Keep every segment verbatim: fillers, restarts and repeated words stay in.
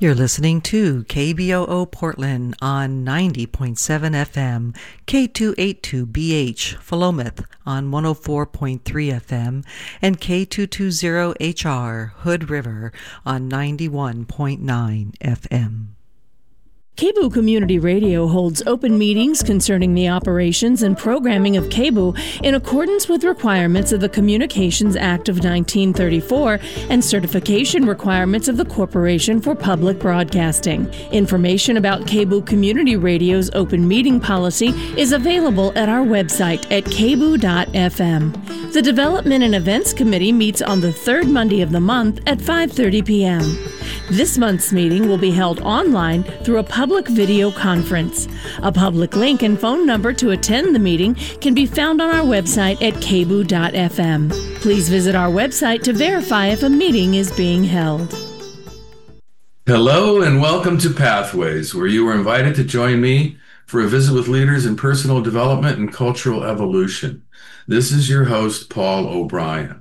You're listening to K B O O Portland on ninety point seven F M, K two eighty-two B H Philomath on one oh four point three F M, and K two twenty H R Hood River on ninety-one point nine F M. K B O Community Radio holds open meetings concerning the operations and programming of K B O in accordance with requirements of the Communications Act of nineteen thirty-four and certification requirements of the Corporation for Public Broadcasting. Information about K B O Community Radio's open meeting policy is available at our website at k b o dot f m. The Development and Events Committee meets on the third Monday of the month at five thirty p.m. This month's meeting will be held online through a public video conference. A public link and phone number to attend the meeting can be found on our website at k b o dot f m. Please visit our website to verify if a meeting is being held. Hello and welcome to Pathways, where you are invited to join me for a visit with leaders in personal development and cultural evolution. This is your host, Paul O'Brien.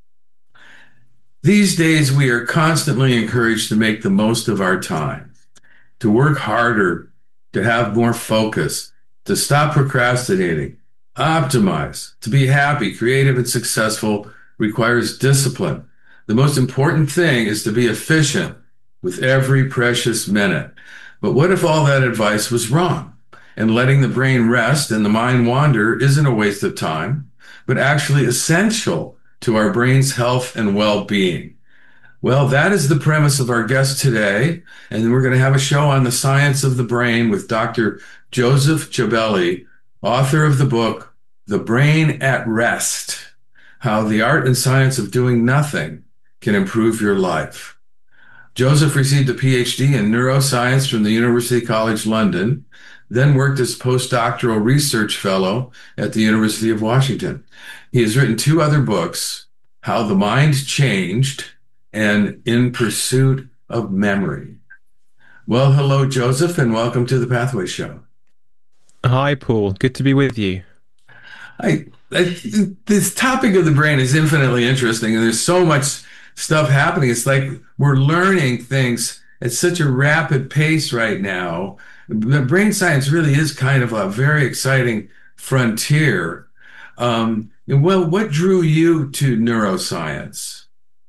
These days, we are constantly encouraged to make the most of our time, to work harder, to have more focus, to stop procrastinating, optimize, to be happy, creative, and successful requires discipline. The most important thing is to be efficient with every precious minute. But what if all that advice was wrong? And letting the brain rest and the mind wander isn't a waste of time, but actually essential to our brain's health and well-being. Well, that is the premise of our guest today, and then we're going to have a show on the science of the brain with Doctor Joseph Jabelli, author of the book, The Brain at Rest, How the Art and Science of Doing Nothing Can Improve Your Life. Joseph received a P H D in neuroscience from the University College London, then worked as postdoctoral research fellow at the University of Washington. He has written two other books, How the Mind Changed and In Pursuit of Memory. Well, hello, Joseph, and welcome to the Pathway Show. Hi, Paul. Good to be with you. I, I this topic of the brain is infinitely interesting, and there's so much stuff happening. It's like we're learning things at such a rapid pace right now. The brain science really is kind of a very exciting frontier. Um, well, what drew you to neuroscience?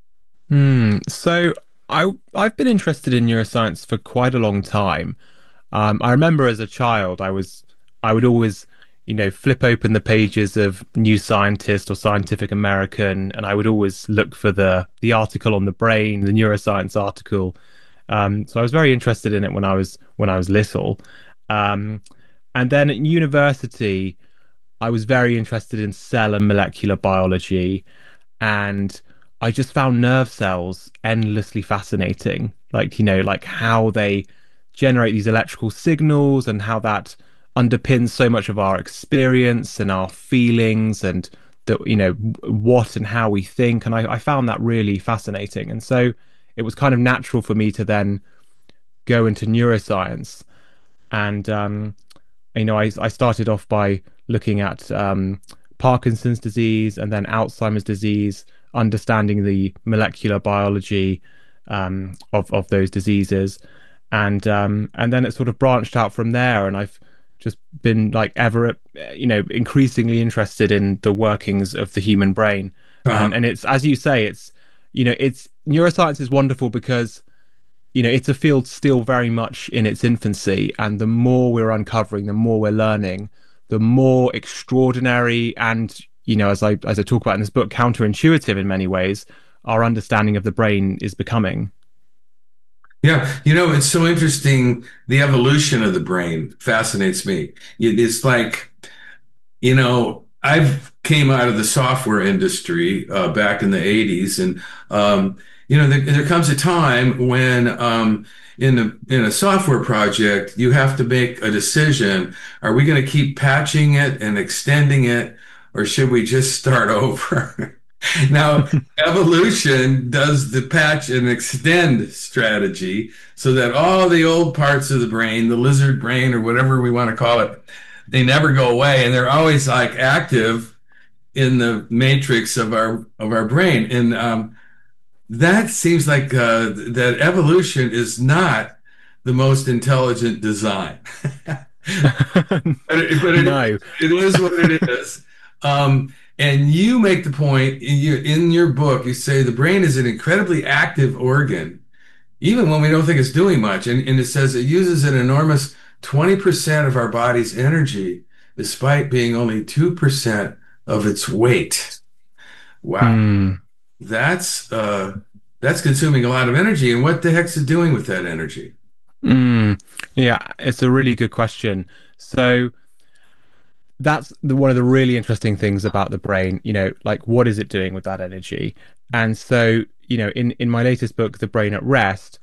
Hmm. So I I've been interested in neuroscience for quite a long time. Um, I remember as a child, I was I would always, you know, flip open the pages of New Scientist or Scientific American, and I would always look for the the article on the brain, the neuroscience article. Um, so I was very interested in it when I was when I was little. Um, and then at university, I was very interested in cell and molecular biology, and I just found nerve cells endlessly fascinating. Like, you know, like how they generate these electrical signals and how that underpins so much of our experience and our feelings and the, you know, what and how we think. And I, I found that really fascinating. And so it was kind of natural for me to then go into neuroscience. And, um, you know, I, I started off by looking at um, Parkinson's disease and then Alzheimer's disease, understanding the molecular biology um, of, of those diseases. And um, and then it sort of branched out from there. And I've just been like ever, you know, increasingly interested in the workings of the human brain. Uh-huh. And, and it's, as you say, it's, you know, it's neuroscience is wonderful because, you know, it's a field still very much in its infancy. And the more we're uncovering, the more we're learning, the more extraordinary and, you know, as I as I talk about in this book, counterintuitive in many ways, our understanding of the brain is becoming. Yeah, you know, it's so interesting. The evolution of the brain fascinates me. It's like, you know, I've came out of the software industry uh, back in the eighties, and um, you know, there, there comes a time when um, in a in a software project you have to make a decision: are we going to keep patching it and extending it, or should we just start over? Now, evolution does the patch and extend strategy so that all the old parts of the brain, the lizard brain or whatever we want to call it, they never go away, and they're always like active in the matrix of our of our brain. And um, that seems like uh, that evolution is not the most intelligent design. But it, but it, No. it is what it is. Um, and you make the point in your, in your book, you say the brain is an incredibly active organ, even when we don't think it's doing much. And, and it says it uses an enormous twenty percent of our body's energy, despite being only two percent of its weight. Wow. Mm, That's uh, that's consuming a lot of energy. And what the heck's it doing with that energy? mm. Yeah, it's a really good question. So that's the one of the really interesting things about the brain, you know, like what is it doing with that energy? And so, you know, in in my latest book, The Brain at Rest,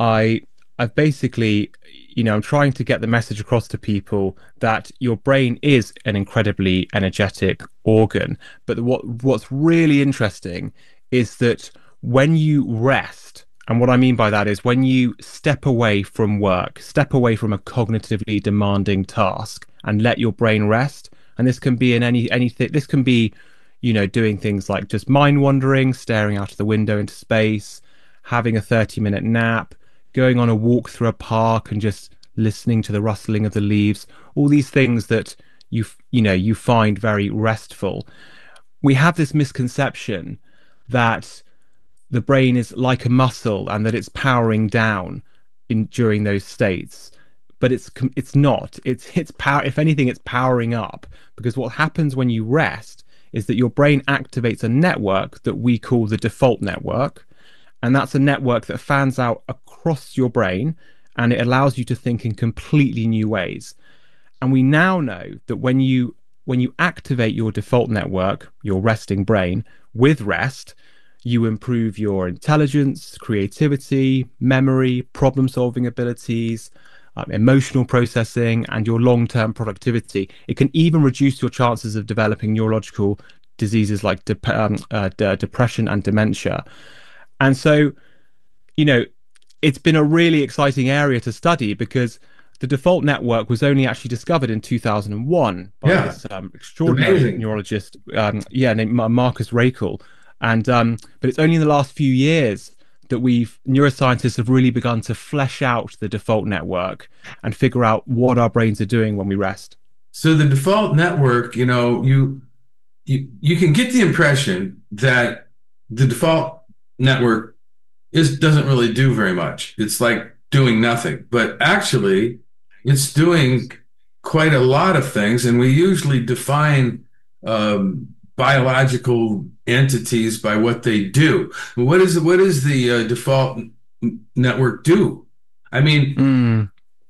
I I've basically, you know, I'm trying to get the message across to people that your brain is an incredibly energetic organ. But what what's really interesting is that when you rest, and what I mean by that is when you step away from work, step away from a cognitively demanding task and let your brain rest. And this can be in any anything, this can be, you know, doing things like just mind wandering, staring out of the window into space, having a thirty minute nap, going on a walk through a park and just listening to the rustling of the leaves, all these things that you, you know, you find very restful. We have this misconception that the brain is like a muscle and that it's powering down in during those states, but it's it's not. It's it's power. If anything, it's powering up, because what happens when you rest is that your brain activates a network that we call the default network, and that's a network that fans out across your brain, and it allows you to think in completely new ways. And we now know that when you when you activate your default network, your resting brain, with rest, you improve your intelligence, creativity, memory, problem-solving abilities, um, emotional processing, and your long-term productivity. It can even reduce your chances of developing neurological diseases like de- um, uh, de- depression and dementia. And so, you know, it's been a really exciting area to study, because the default network was only actually discovered in two thousand one by Yeah, this um, extraordinary amazing. neurologist, um, yeah, named Marcus Raichle. And um, but it's only in the last few years that we've neuroscientists have really begun to flesh out the default network and figure out what our brains are doing when we rest. So the default network, you know, you you you can get the impression that the default network is doesn't really do very much. It's like doing nothing, but actually, it's doing quite a lot of things, and we usually define um, biological entities by what they do. What is what is the uh, default network do? I mean, Mm,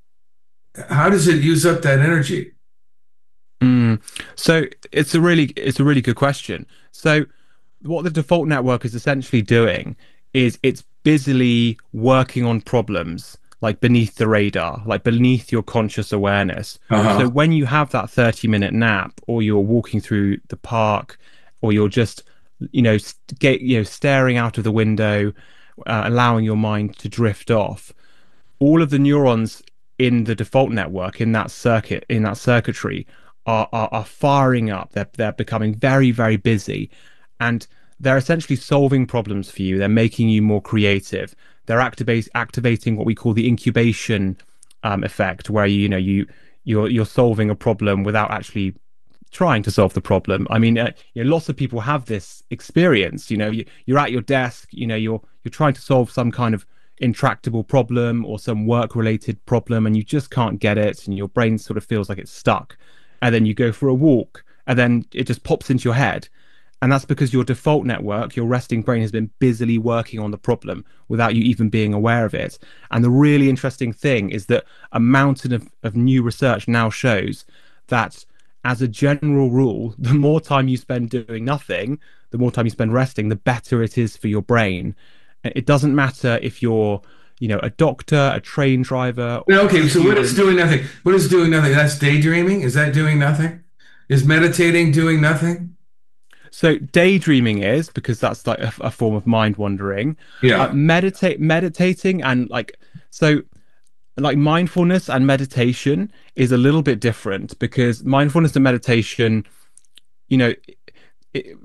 how does it use up that energy? mm. So it's a really it's a really good question. So what the default network is essentially doing is it's busily working on problems like beneath the radar, like beneath your conscious awareness. So Uh-huh. when you have that thirty minute nap, or you're walking through the park, or you're just, you know, st- get, you know, staring out of the window, uh, allowing your mind to drift off, all of the neurons in the default network, in that circuit, in that circuitry, are are, are firing up. They're they're becoming very, very busy, and they're essentially solving problems for you. They're making you more creative. They're activate, activating what we call the incubation um, effect, where you, you know you you're you're solving a problem without actually trying to solve the problem. I mean, uh, you know, lots of people have this experience. You know, you, you're at your desk. You know, you're you're trying to solve some kind of intractable problem or some work-related problem, and you just can't get it, and your brain sort of feels like it's stuck. And then you go for a walk, and then it just pops into your head. And that's because your default network, your resting brain, has been busily working on the problem without you even being aware of it. And the really interesting thing is that a mountain of, of new research now shows that, as a general rule, the more time you spend doing nothing, the more time you spend resting, the better it is for your brain. It doesn't matter if you're, you know, a doctor, a train driver, or Well, a okay, so what is student. doing nothing? What is doing nothing? That's daydreaming? Is that doing nothing? Is meditating doing nothing? So daydreaming is, because that's like a, a form of mind wandering. Uh, Yeah. meditate, meditating, and like so, like mindfulness and meditation is a little bit different, because mindfulness and meditation, you know, it,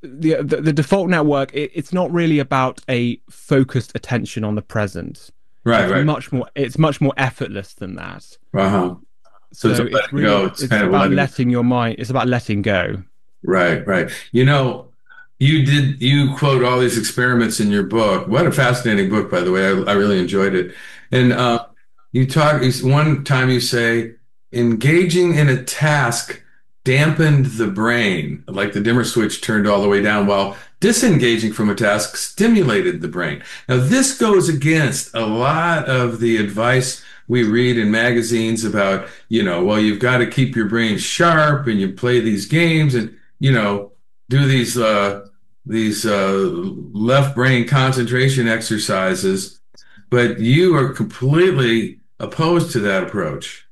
the the, the default network, it, it's not really about a focused attention on the present. Right, It's right. much more it's much more effortless than that. Uh-huh. So it's So a it's letting go. really It's it's kind of about letting. letting your mind, it's about letting go. Right, right. You know, you did you quote all these experiments in your book. What a fascinating book, by the way. I, I really enjoyed it. And uh, you talk you- one time you say engaging in a task dampened the brain, like the dimmer switch turned all the way down, while disengaging from a task stimulated the brain. Now, this goes against a lot of the advice we read in magazines about, you know, well, you've got to keep your brain sharp and you play these games and, you know, do these uh, these uh, left brain concentration exercises. But you are completely opposed to that approach.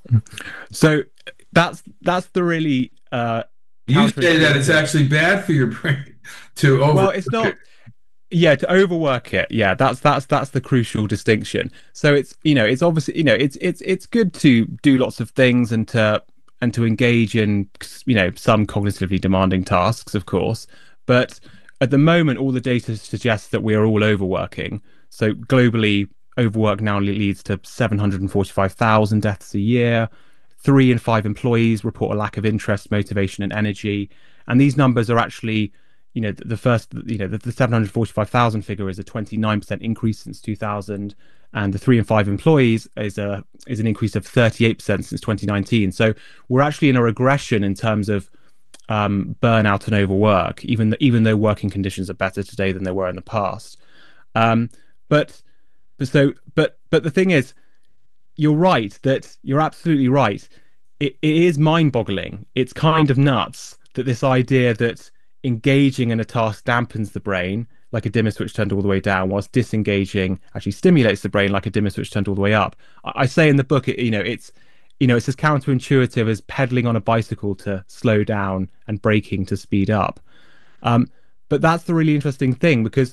So that's that's the really uh You say that it's counterintuitive. actually bad for your brain to Well, it's overwork it. not. Yeah, to overwork it. Yeah, that's that's that's the crucial distinction. So it's, you know, it's obviously, you know, it's it's it's good to do lots of things and to and to engage in, you know, some cognitively demanding tasks, of course. But at the moment, all the data suggests that we are all overworking. So globally, overwork now leads to seven hundred forty-five thousand deaths a year. Three in five employees report a lack of interest, motivation, and energy. And these numbers are actually, you know, the, the first, you know, the, the seven hundred forty-five thousand figure is a twenty-nine percent increase since two thousand, and the three in five employees is a is an increase of thirty-eight percent since twenty nineteen. So we're actually in a regression in terms of um, burnout and overwork, even th- even though working conditions are better today than they were in the past. Um, but but so but but the thing is, you're right that you're absolutely right. It, it is mind-boggling. It's kind of nuts that this idea that engaging in a task dampens the brain like a dimmer switch turned all the way down, whilst disengaging actually stimulates the brain like a dimmer switch turned all the way up. I, I say in the book, it, you know, it's you know, it's as counterintuitive as pedaling on a bicycle to slow down and braking to speed up. Um, but that's the really interesting thing, because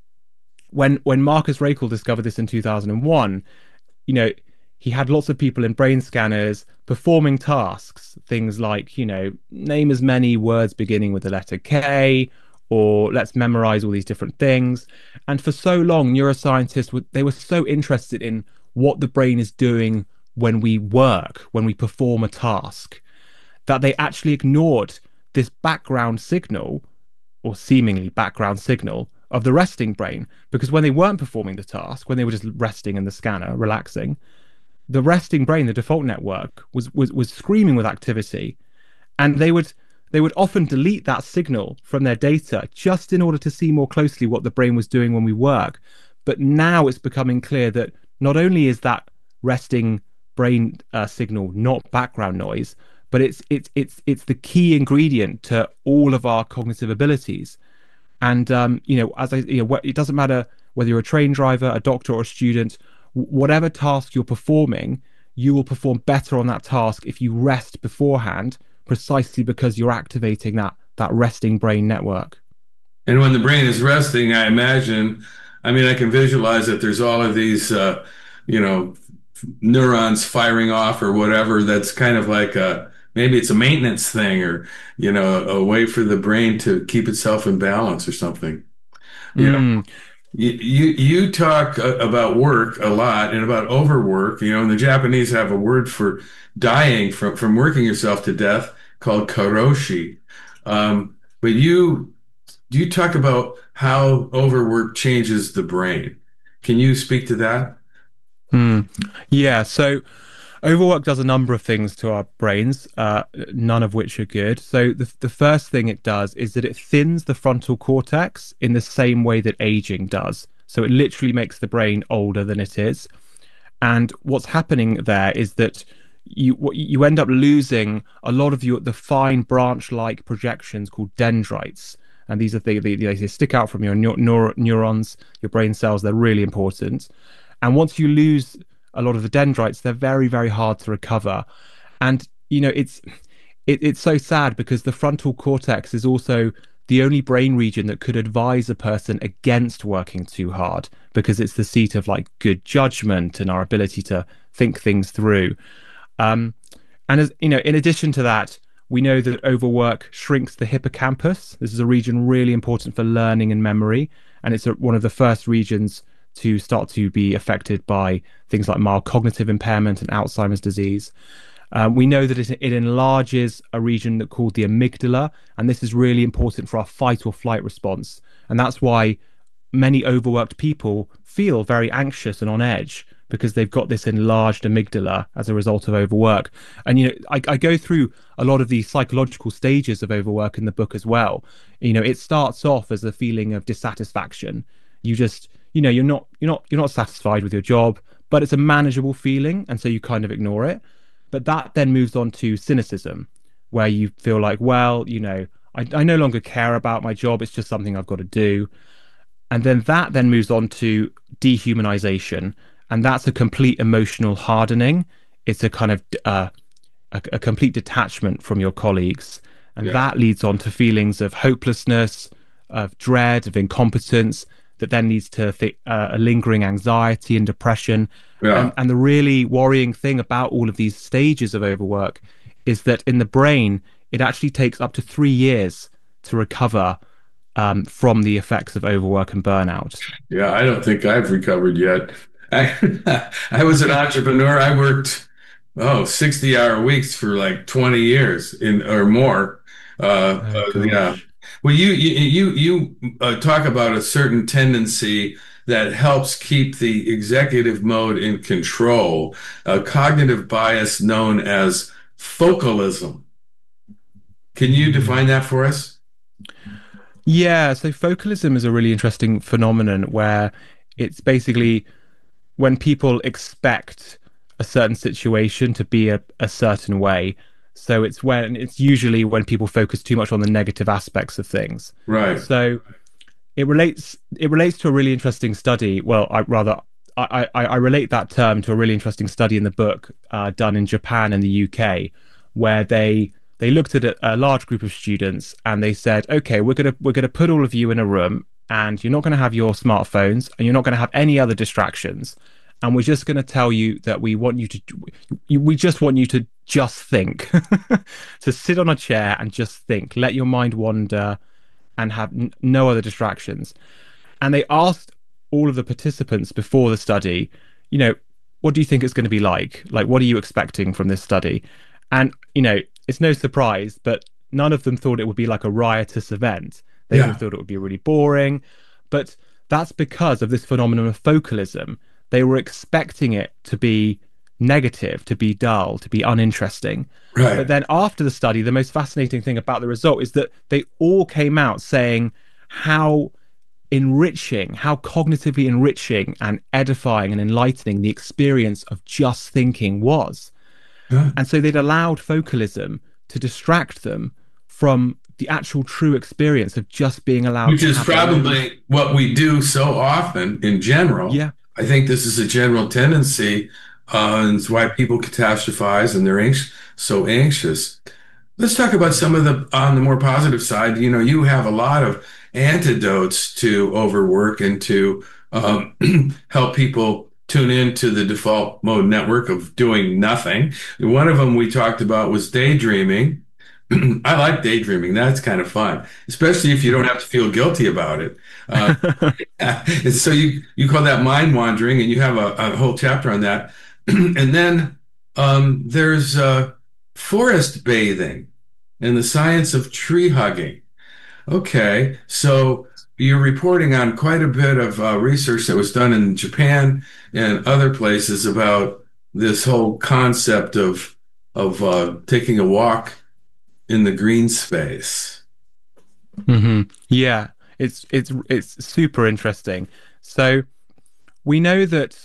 when when Marcus Raichle discovered this in two thousand one, you know, he had lots of people in brain scanners performing tasks, things like, you know, name as many words beginning with the letter K, or let's memorize all these different things. And for so long, neuroscientists were, they were so interested in what the brain is doing when we work, when we perform a task, that they actually ignored this background signal, or seemingly background signal, of the resting brain. Because when they weren't performing the task, when they were just resting in the scanner, relaxing, the resting brain, the default network, was was was screaming with activity, and they would they would often delete that signal from their data just in order to see more closely what the brain was doing when we work. But now it's becoming clear that not only is that resting brain uh, signal not background noise, but it's it's it's it's the key ingredient to all of our cognitive abilities. And um, you know, as I, you know, it doesn't matter whether you're a train driver, a doctor, or a student. Whatever task you're performing, you will perform better on that task if you rest beforehand, precisely because you're activating that that resting brain network. And when the brain is resting, I imagine, I mean, I can visualize that there's all of these, uh, you know, neurons firing off or whatever. That's kind of like a, maybe it's a maintenance thing, or, you know, a way for the brain to keep itself in balance or something. You know, Mm. you, you, you talk uh, about work a lot and about overwork, you know, and the Japanese have a word for dying from, from working yourself to death called karoshi. Um, but you, you talk about how overwork changes the brain. Can you speak to that? Mm. Yeah, so overwork does a number of things to our brains, uh, none of which are good. So the the first thing it does is that it thins the frontal cortex in the same way that aging does. So it literally makes the brain older than it is. And what's happening there is that you what you end up losing a lot of your the fine branch-like projections called dendrites. And these are the, the, they stick out from your neur neur neurons, your brain cells. They're really important. And once you lose a lot of the dendrites, they're very, very hard to recover. And, you know, it's it, it's so sad, because the frontal cortex is also the only brain region that could advise a person against working too hard, because it's the seat of like good judgment and our ability to think things through. Um, and as you know, in addition to that, We know that overwork shrinks the hippocampus. This is a region really important for learning and memory, and it's a, one of the first regions to start to be affected by things like mild cognitive impairment and Alzheimer's disease. Um, we know that it, it enlarges a region that called the amygdala, and this is really important for our fight or flight response. And that's why many overworked people feel very anxious and on edge, because they've got this enlarged amygdala as a result of overwork. And, you know, I, I go through a lot of the psychological stages of overwork in the book as well. You know, it starts off as a feeling of dissatisfaction. You just, you know, you're not, you're not, you're not satisfied with your job, but it's a manageable feeling. And so you kind of ignore it. But that then moves on to cynicism, where you feel like, well, you know, I, I no longer care about my job. It's just something I've got to do. And then that then moves on to dehumanization. And that's a complete emotional hardening. It's a kind of uh, a, a complete detachment from your colleagues. And yeah. that leads on to feelings of hopelessness, of dread, of incompetence, that then leads to th- uh, a lingering anxiety and depression. Yeah. And, and the really worrying thing about all of these stages of overwork is that in the brain, it actually takes up to three years to recover um, from the effects of overwork and burnout. Yeah, I don't think I've recovered yet. I, I was an entrepreneur. I worked, oh, sixty hour weeks for like twenty years in or more. Uh, oh, uh, yeah. Well, you, you, you, you uh, talk about a certain tendency that helps keep the executive mode in control, a cognitive bias known as focalism. Can you define that for us? Yeah, so focalism is a really interesting phenomenon where it's basically when people expect a certain situation to be a, a certain way. So it's when it's usually when people focus too much on the negative aspects of things. Right. So it relates it relates to a really interesting study. Well, I rather I, I, I relate that term to a really interesting study in the book uh, done in Japan and the U K, where they they looked at a, a large group of students and they said, okay, we're gonna we're gonna put all of you in a room, and you're not going to have your smartphones, and you're not going to have any other distractions, and we're just going to tell you that we want you to we just want you to just think, to sit on a chair and just think, let your mind wander and have n- no other distractions. And they asked all of the participants before the study, you know, what do you think it's going to be like? Like, what are you expecting from this study? And, you know, it's no surprise, but none of them thought it would be like a riotous event. They yeah. all thought it would be really boring. But that's because of this phenomenon of focalism. They were expecting it to be negative, to be dull, to be uninteresting. Right. But then after the study, the most fascinating thing about the result is that they all came out saying how enriching, how cognitively enriching and edifying and enlightening the experience of just thinking was. Yeah. And so they'd allowed focalism to distract them from the actual true experience of just being allowed Which to is probably what we do so often in general. Yeah. I think this is a general tendency, uh, and it's why people catastrophize and they're anx- so anxious. Let's talk about some of the, on the more positive side, you know, you have a lot of antidotes to overwork and to um, help people tune into the default mode network of doing nothing. One of them we talked about was daydreaming. I like daydreaming. That's kind of fun, especially if you don't have to feel guilty about it. Uh, and so you, you call that mind wandering, and you have a, a whole chapter on that. And then um, there's uh, forest bathing and the science of tree hugging. Okay, so you're reporting on quite a bit of uh, research that was done in Japan and other places about this whole concept of of uh, taking a walk in the green space. Mm-hmm. Yeah, it's it's it's super interesting. So we know that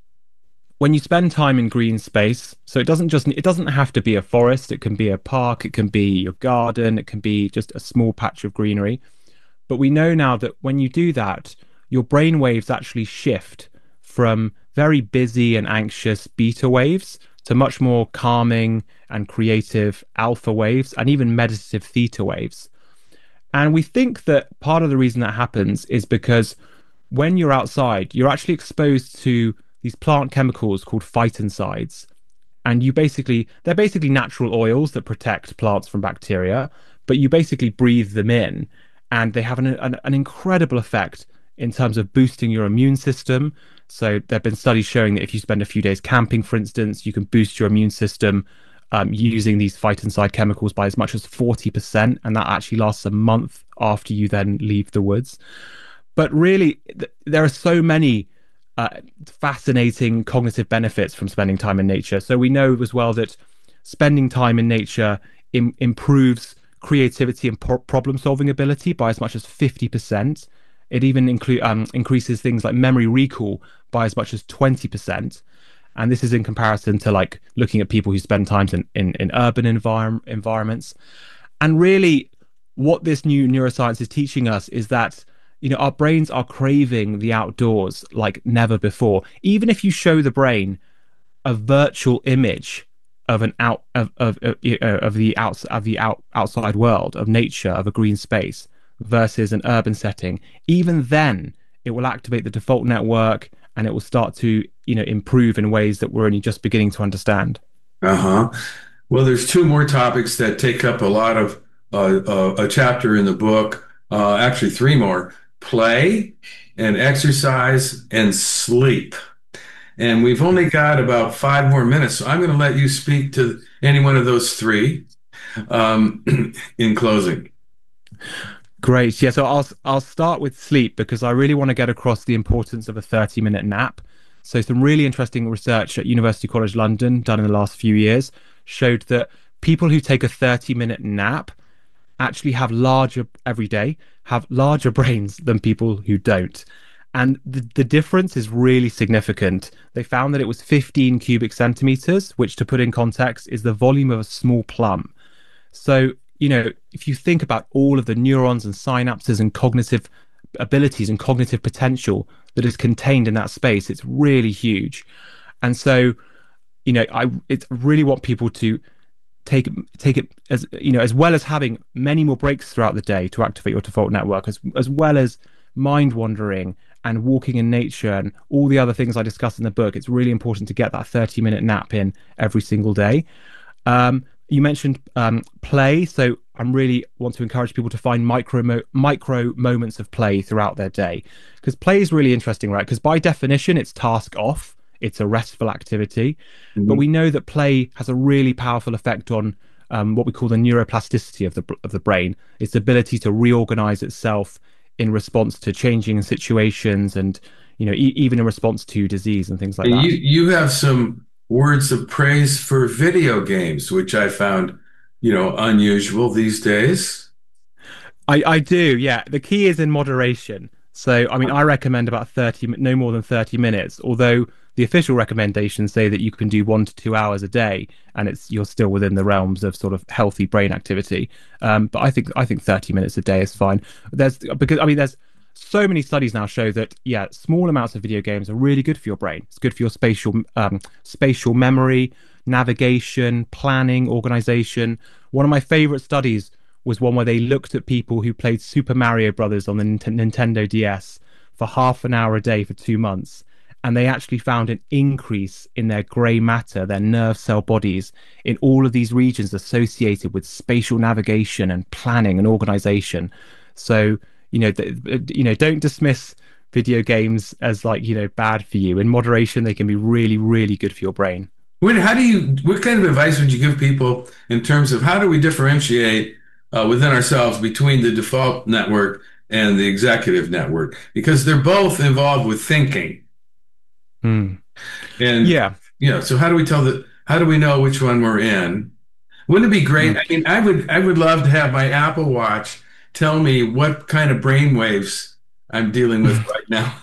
when you spend time in green space, so it doesn't just it doesn't have to be a forest. It can be a park. It can be your garden. It can be just a small patch of greenery. But we know now that when you do that, your brain waves actually shift from very busy and anxious beta waves to much more calming and creative alpha waves, and even meditative theta waves. And we think that part of the reason that happens is because when you're outside, you're actually exposed to these plant chemicals called phytoncides. and you basically they're basically natural oils that protect plants from bacteria, but you basically breathe them in, and they have an, an, an incredible effect in terms of boosting your immune system. So there have been studies showing that if you spend a few days camping, for instance, you can boost your immune system um, using these phytoncide chemicals by as much as forty percent, and that actually lasts a month after you then leave the woods. But really, th- there are so many uh, fascinating cognitive benefits from spending time in nature. So we know as well that spending time in nature im- improves creativity and pro- problem-solving ability by as much as fifty percent. It even include um, increases things like memory recall by as much as twenty percent. And this is in comparison to like looking at people who spend time in, in, in urban envir- environments. And really what this new neuroscience is teaching us is that, you know, our brains are craving the outdoors like never before. Even if you show the brain a virtual image of an out of of of, of the outs of the out, outside world, of nature, of a green space versus an urban setting, even then it will activate the default network and it will start to, you know, improve in ways that we're only just beginning to understand. Uh-huh. Well, there's two more topics that take up a lot of uh, uh, a chapter in the book. Uh, actually, three more: play and exercise and sleep. And we've only got about five more minutes, so I'm going to let you speak to any one of those three um, in closing. Great. Yeah, so I'll I'll start with sleep because I really want to get across the importance of a thirty minute nap. So some really interesting research at University College London done in the last few years showed that people who take a thirty minute nap actually have larger every day, have larger brains than people who don't. And the, the difference is really significant. They found that it was fifteen cubic centimeters, which, to put in context, is the volume of a small plum. So, you know, if you think about all of the neurons and synapses and cognitive abilities and cognitive potential that is contained in that space, it's really huge. And so, you know, I it's really want people to take take it as, you know, as well as having many more breaks throughout the day to activate your default network, as as well as mind wandering and walking in nature and all the other things I discussed in the book. It's really important to get that thirty minute nap in every single day. Um, you mentioned um, play, so I really want to encourage people to find micro mo- micro moments of play throughout their day, because play is really interesting, right? Because by definition, it's task off, it's a restful activity, mm-hmm. but we know that play has a really powerful effect on um, what we call the neuroplasticity of the of the brain, its ability to reorganize itself in response to changing situations, and, you know, e- even in response to disease and things like and that. You you have some words of praise for video games, which I found, you know, unusual these days. I, I do, yeah. The key is in moderation. So, I mean, I recommend about thirty, no more than thirty minutes, although the official recommendations say that you can do one to two hours a day, and it's you're still within the realms of sort of healthy brain activity. Um, but I think I think thirty minutes a day is fine. There's because I mean, there's so many studies now show that, yeah, small amounts of video games are really good for your brain. It's good for your spatial um, spatial memory, navigation, planning, organization. One of my favorite studies was one where they looked at people who played Super Mario Brothers on the N- Nintendo D S for half an hour a day for two months. And they actually found an increase in their grey matter, their nerve cell bodies, in all of these regions associated with spatial navigation and planning and organization. So, you know, th- you know, don't dismiss video games as, like, you know, bad for you. In moderation, they can be really, really good for your brain. When, how do you, what kind of advice would you give people in terms of how do we differentiate uh, within ourselves between the default network and the executive network? Because they're both involved with thinking. Hmm. And, yeah, you know, so how do we tell the, how do we know which one we're in? Wouldn't it be great? Mm. I mean, I would, I would love to have my Apple Watch tell me what kind of brain waves I'm dealing with right now.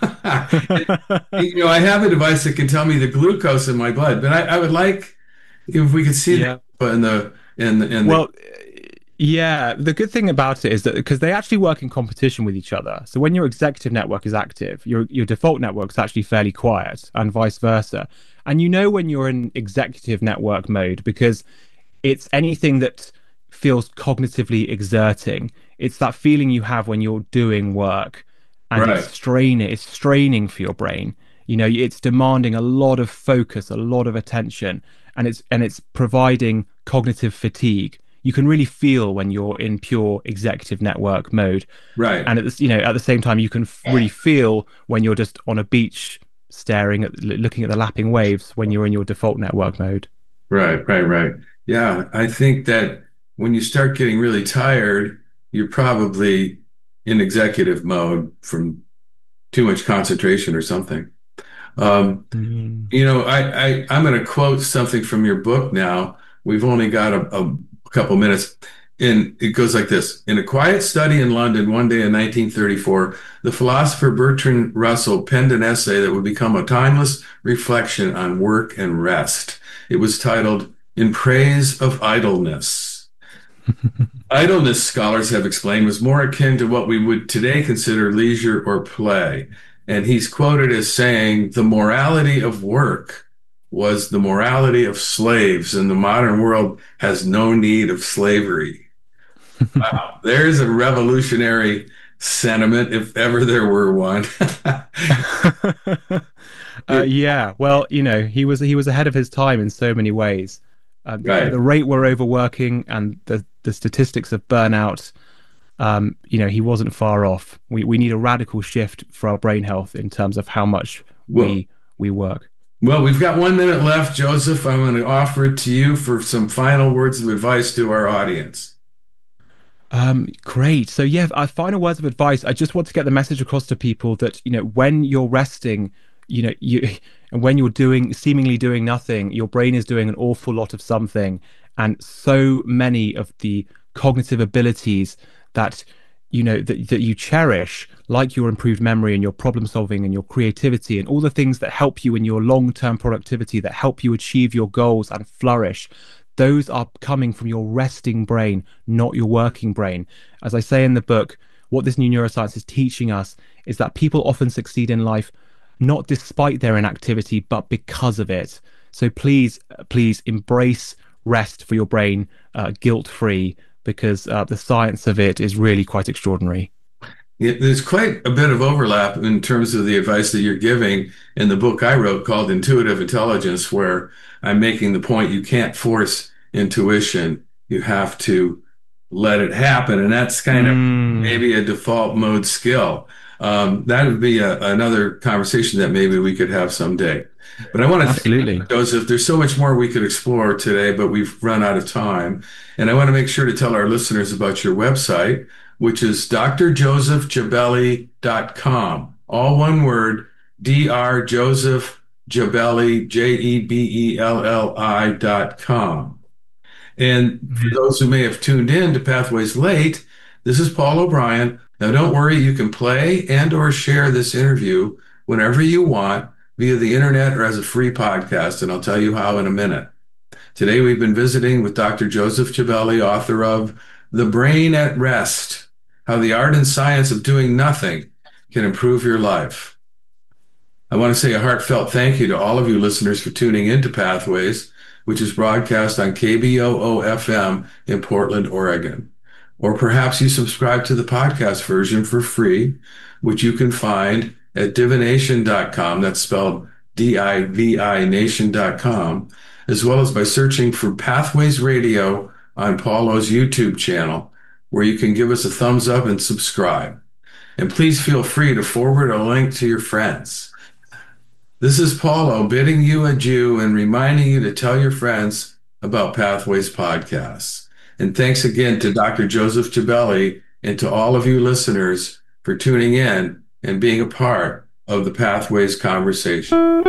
You know, I have a device that can tell me the glucose in my blood, but I, I would like if we could see yeah. that in the, in the, in well, the... yeah, the good thing about it is that because they actually work in competition with each other. So when your executive network is active, your your default network is actually fairly quiet, and vice versa. And you know when you're in executive network mode because it's anything that feels cognitively exerting. It's that feeling you have when you're doing work, and Right. it's straining, it's straining for your brain. You know, it's demanding a lot of focus, a lot of attention. and it's and it's providing cognitive fatigue. You can really feel when you're in pure executive network mode, Right. and at the, you know at the same time you can f- really feel when you're just on a beach staring at looking at the lapping waves when you're in your default network mode. Right, right, right. Yeah, I think that when you start getting really tired, you're probably in executive mode from too much concentration or something. Um, Mm. you know, I, I I'm going to quote something from your book now. We've only got a, a couple minutes. And it goes like this. In a quiet study in London one day in nineteen thirty-four, the philosopher Bertrand Russell penned an essay that would become a timeless reflection on work and rest. It was titled In Praise of Idleness. Idleness, scholars have explained, was more akin to what we would today consider leisure or play. And he's quoted as saying, the morality of work was the morality of slaves, and the modern world has no need of slavery. Wow, there's a revolutionary sentiment, if ever there were one. uh, yeah, well, you know, he was he was ahead of his time in so many ways. Uh, Right. The rate we're overworking and the the statistics of burnout, um, you know, he wasn't far off. We we need a radical shift for our brain health in terms of how much Well- we we work. Well, we've got one minute left, Joseph. I'm going to offer it to you for some final words of advice to our audience. Um, great. So yeah, our final words of advice. I just want to get the message across to people that, you know, when you're resting, you know, you and when you're doing seemingly doing nothing, your brain is doing an awful lot of something. And so many of the cognitive abilities that you know that, that you cherish, like your improved memory and your problem solving and your creativity and all the things that help you in your long-term productivity, that help you achieve your goals and flourish, those are coming from your resting brain, not your working brain. As I say in the book, what this new neuroscience is teaching us is that people often succeed in life not despite their inactivity, but because of it. So please, please embrace rest for your brain, uh, guilt-free, because uh, the science of it is really quite extraordinary. Yeah, there's quite a bit of overlap in terms of the advice that you're giving in the book I wrote called Intuitive Intelligence, where I'm making the point you can't force intuition. You have to let it happen. And that's kind of Mm. maybe a default mode skill. Um, that would be a, another conversation that maybe we could have someday. But I want to Absolutely. thank you, Joseph. There's so much more we could explore today, but we've run out of time. And I want to make sure to tell our listeners about your website, which is d r joseph jabelli dot com. All one word, Doctor Joseph Jabelli, J E B E L L I dot com. And for those who may have tuned in to Pathways late, this is Paul O'Brien. Now, don't worry, you can play and or share this interview whenever you want via the internet or as a free podcast, and I'll tell you how in a minute. Today, we've been visiting with Doctor Joseph Jabelli, author of The Brain at Rest, How the Art and Science of Doing Nothing Can Improve Your Life. I want to say a heartfelt thank you to all of you listeners for tuning into Pathways, which is broadcast on K B O O F M in Portland, Oregon. Or perhaps you subscribe to the podcast version for free, which you can find at divination dot com. That's spelled D I V I nation dot com, as well as by searching for Pathways Radio on Paulo's YouTube channel, where you can give us a thumbs up and subscribe. And please feel free to forward a link to your friends. This is Paulo bidding you adieu and reminding you to tell your friends about Pathways Podcasts. And thanks again to Doctor Joseph Jabelli and to all of you listeners for tuning in and being a part of the Pathways conversation.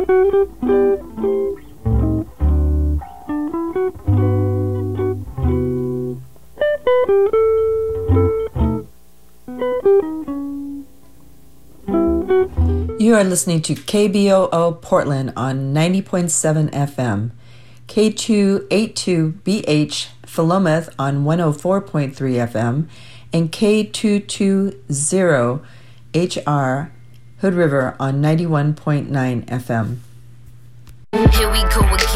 You are listening to K B O O Portland on ninety point seven F M, K two eighty-two B H Philomath on one oh four point three F M, and K two twenty H R Hood River on ninety-one point nine F M. Here we go again.